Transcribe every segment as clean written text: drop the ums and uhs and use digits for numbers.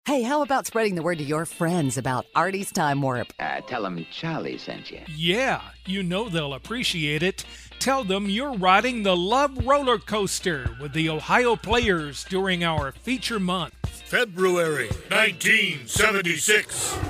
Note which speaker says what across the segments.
Speaker 1: Hey, how about spreading the word to your friends about Artie's Time Warp?
Speaker 2: Tell them Charlie sent you.
Speaker 3: Yeah, you know they'll appreciate it. Tell them you're riding the Love Roller Coaster with the Ohio Players during our feature month.
Speaker 4: February 1976.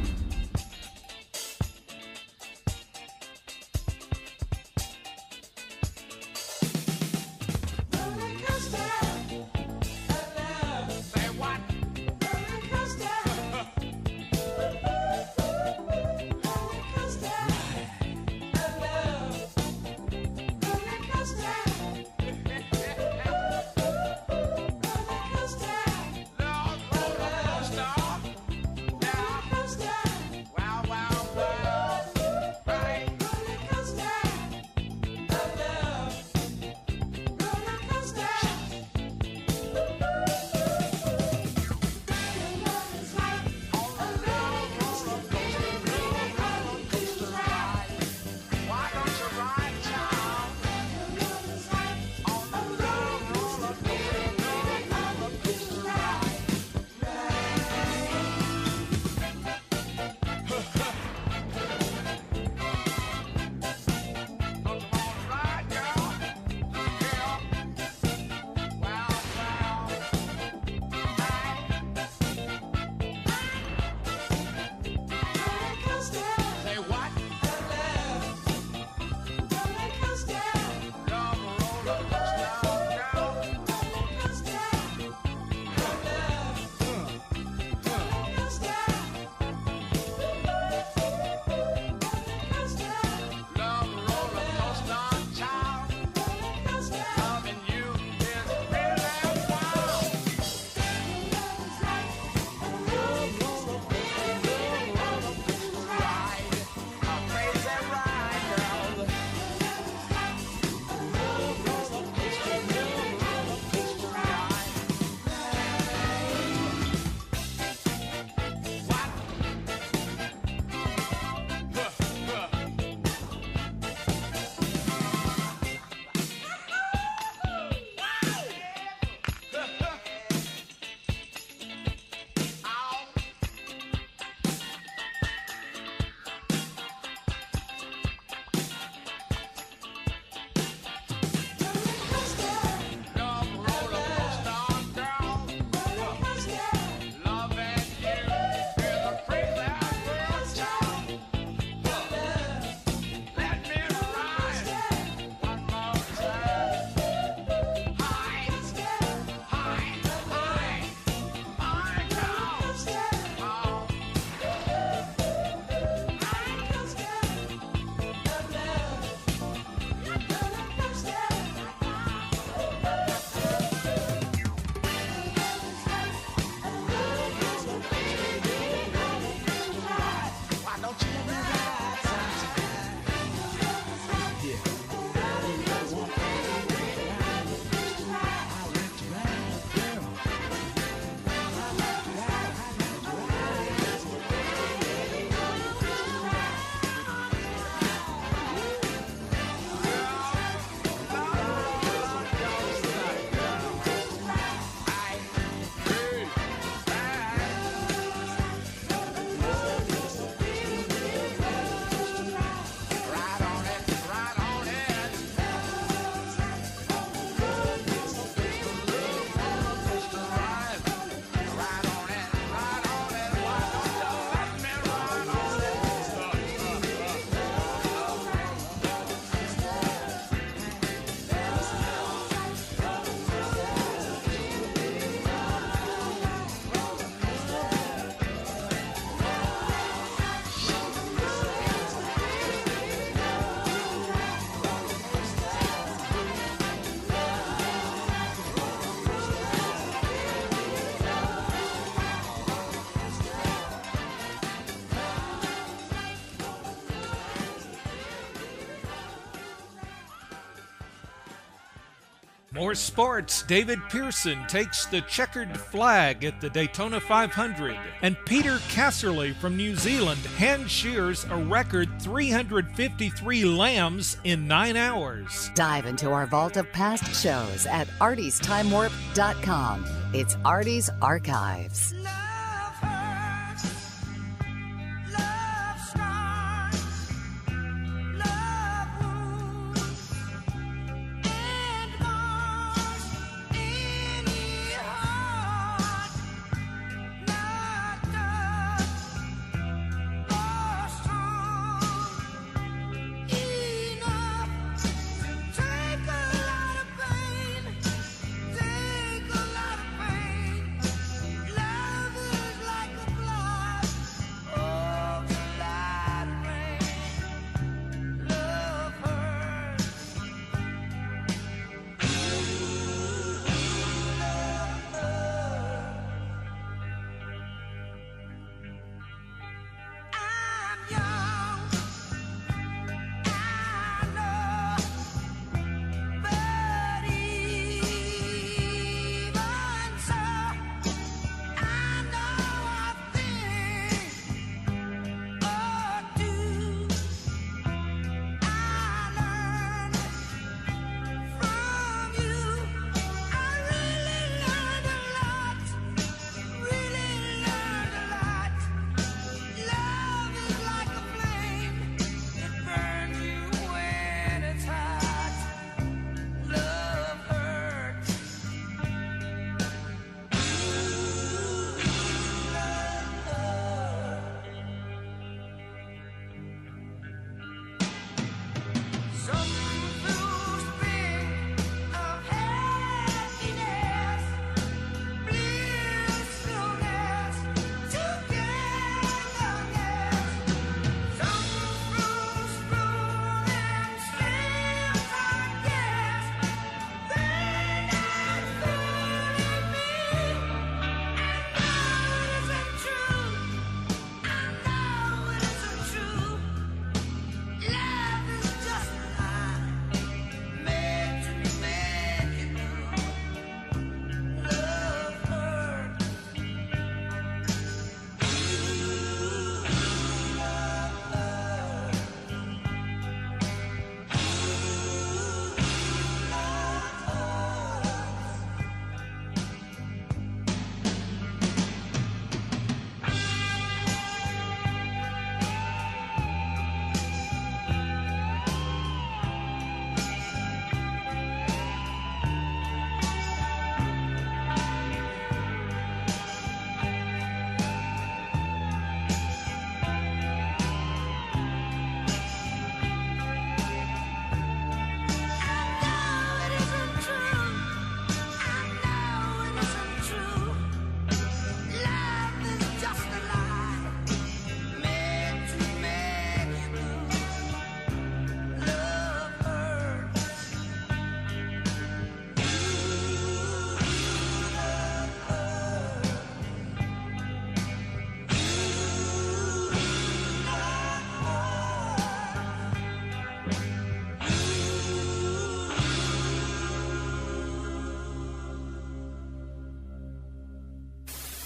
Speaker 3: More sports. David Pearson takes the checkered flag at the Daytona 500. And Peter Casserly from New Zealand hand shears a record 353 lambs in 9 hours.
Speaker 1: Dive into our vault of past shows at artiestimewarp.com. It's Artie's Archives.
Speaker 5: Love.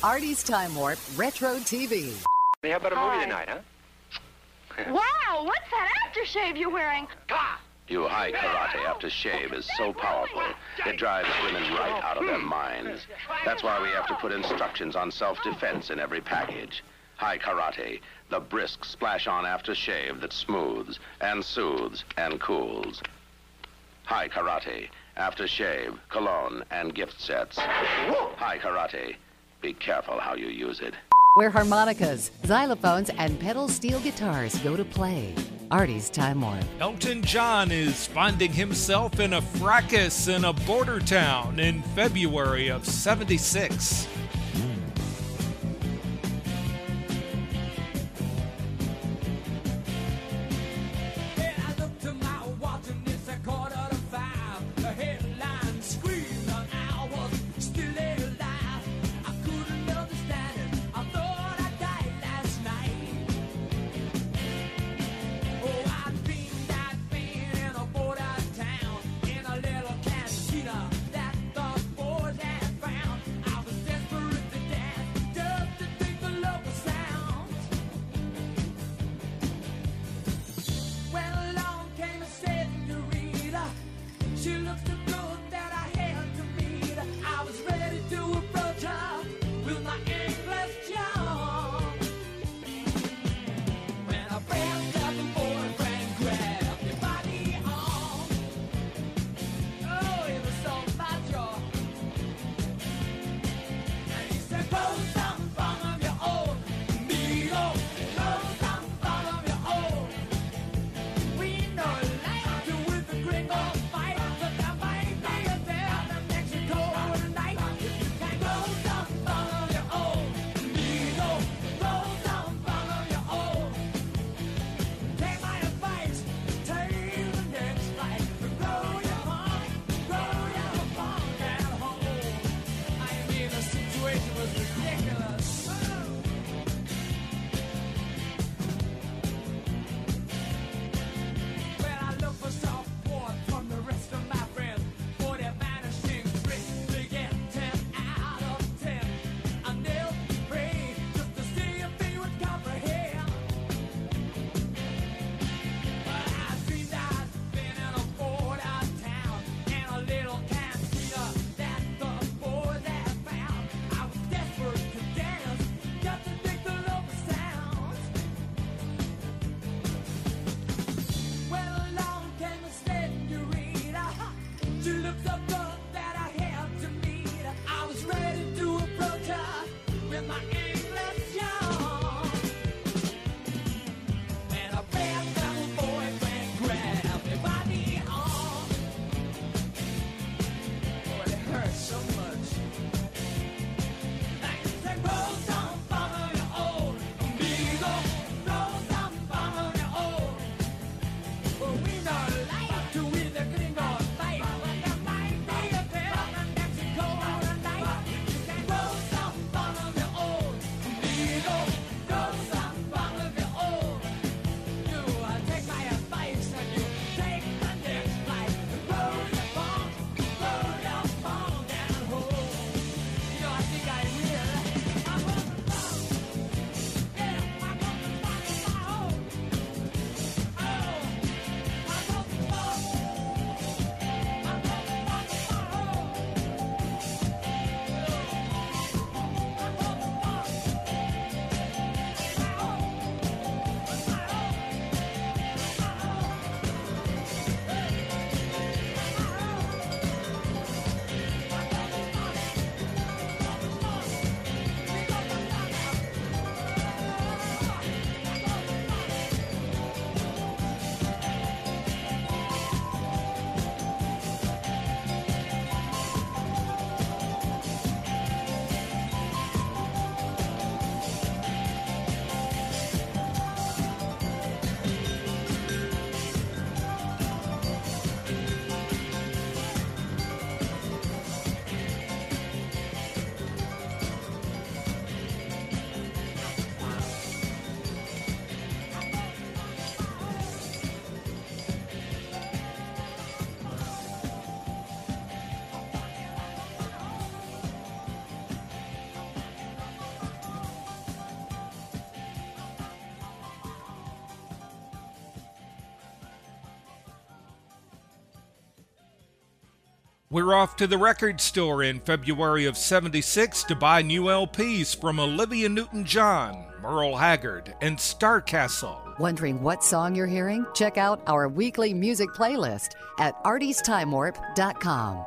Speaker 1: Artie's Time Warp Retro TV.
Speaker 4: How about a movie tonight, huh?
Speaker 5: Wow, what's that aftershave you're wearing?
Speaker 6: You high karate aftershave is so powerful, it drives women right out of their minds. That's why we have to put instructions on self-defense in every package. High karate, the brisk splash-on aftershave that smooths and soothes and cools. High karate, aftershave, cologne, and gift sets. High karate, be careful how you use it.
Speaker 1: Where harmonicas, xylophones, and pedal steel guitars go to play. Artie's Time Warp.
Speaker 3: Elton John is finding himself in a fracas in a border town in February of '76. We're off to the record store in February of '76 to buy new LPs from Olivia Newton-John, Merle Haggard, and Starcastle.
Speaker 1: Wondering what song you're hearing? Check out our weekly music playlist at artiesTimeWarp.com.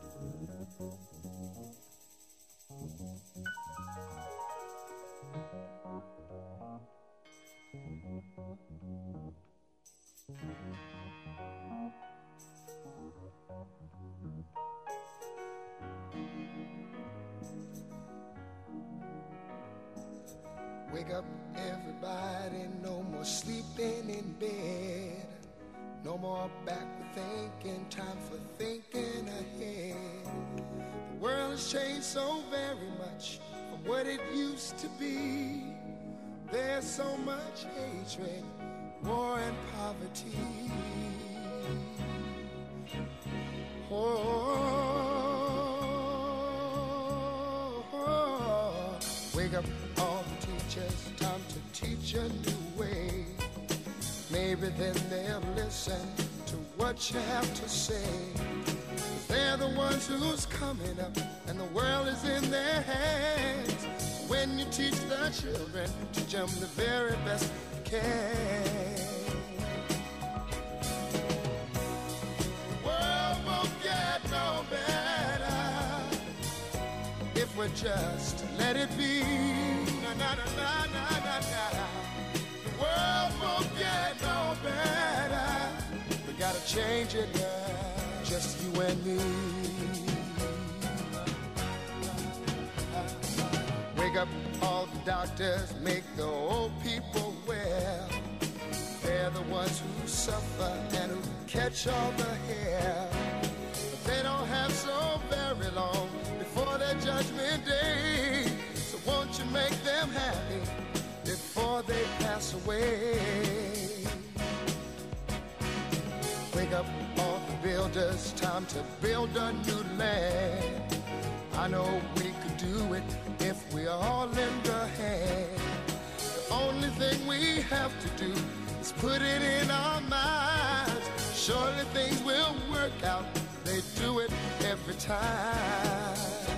Speaker 7: Wake up, everybody, no more sleeping in bed. No more backward thinking, time for thinking ahead. The world has changed so very much from what it used to be. There's so much hatred, war and poverty. Oh, wake up all the teachers, time to teach a new way. Maybe then they'll listen to what you have to say. They're the ones who's coming up, and the world is in their hands. When you teach the children, teach them the very best you can. The world won't get no better if we just let it be. Na, na, na, na, na, na, na. The world won't get no better. We gotta change it now, just you and me. Wake up all the doctors, make the old people well. They're the ones who suffer and who catch all the hair. But they don't have so very long before their judgment day. So won't you make them happy before they pass away? Wake up all the builders, time to build a new land. I know we could do it if we all lend a hand. The only thing we have to do is put it in our minds. Surely things will work out, they do it every time.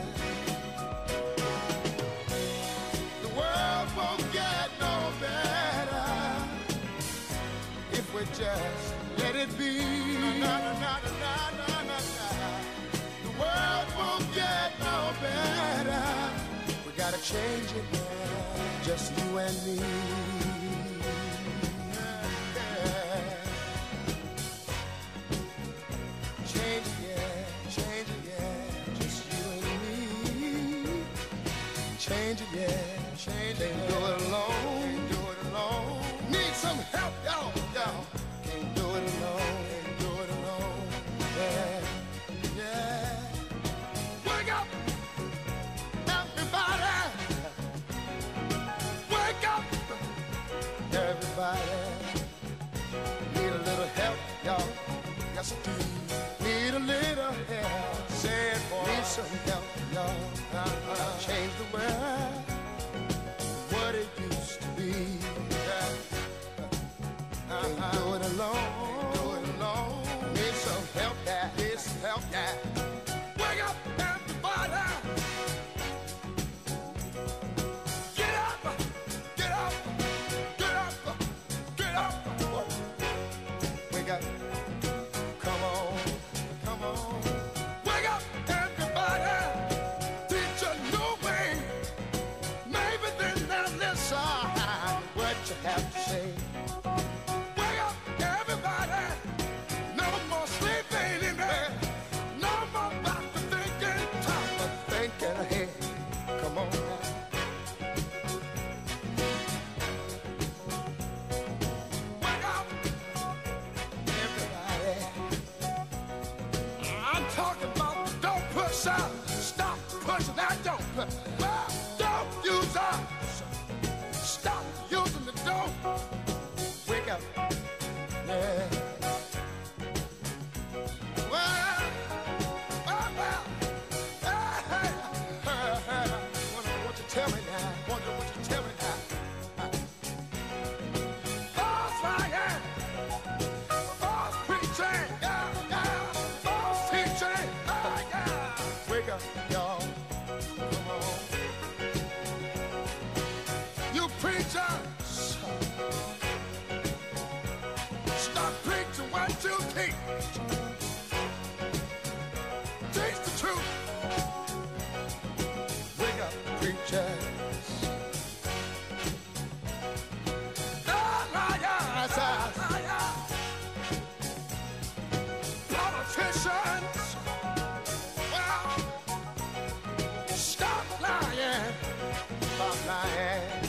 Speaker 7: The world won't get no better if we just let it be. Na, na, na, na, na, na, na. The world won't get no better. We gotta change it now, just you and me. Yeah. Change it, yeah, just you and me. Change it, yeah, change it. Can't do it alone, Need some help, y'all. Can't do it alone, yeah. Wake up, everybody. Wake up, everybody. Need a little help, y'all. Yes, I do. Need a little help. Say it, boy. Need some help, y'all. Change the world, what it used to be. Can't do it alone. Need some help, yeah. Wake up, everybody. Get up. Wake up. Come on. Wake up, everybody. Teach a new way. Maybe then they'll listen what you have to say. Wake up, everybody. No more sleeping in bed. No more back to thinking. Time for thinking ahead. Come on now. Wake up, everybody. I'm talking about don't push out. Stop pushing that don't push. Don't use up. Stop using the don't. Wake up. Yeah. Well. Hey. Wonder what you tell me now. False lying. False preaching. False teaching. I am.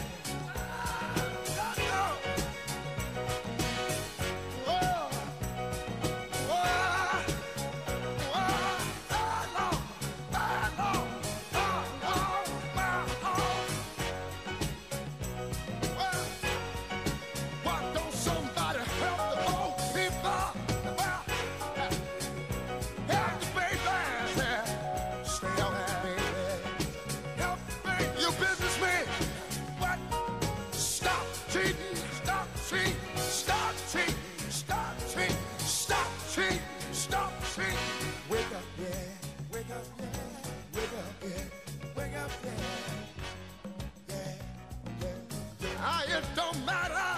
Speaker 7: It don't matter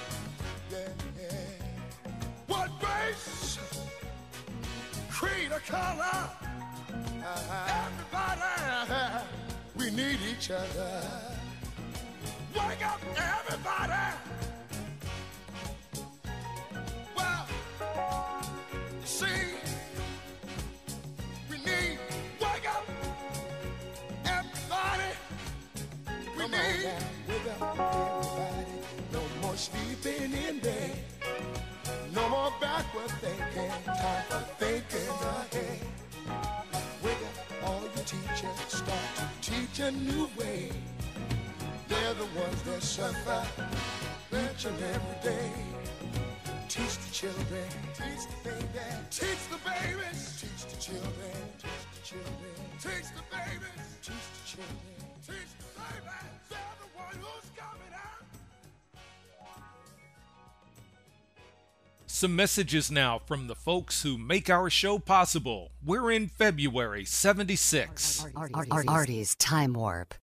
Speaker 7: what race, creed, or color. Everybody, we need each other. Wake up, everybody. Well, see, we need, wake up, everybody. We need, wake up, everybody. No more sleeping in bed. No more backward thinking. Time for thinking ahead. Wake up, all you teachers. Start to teach a new way. They're the ones that suffer each and every day. Teach the children. Teach the babies. Teach the babies. Teach the children. Teach the children. Teach the babies. Teach the children. Teach the babies. They're the one who's coming out.
Speaker 3: Some messages now from the folks who make our show possible. We're in February '76.
Speaker 1: Artie's Time Warp.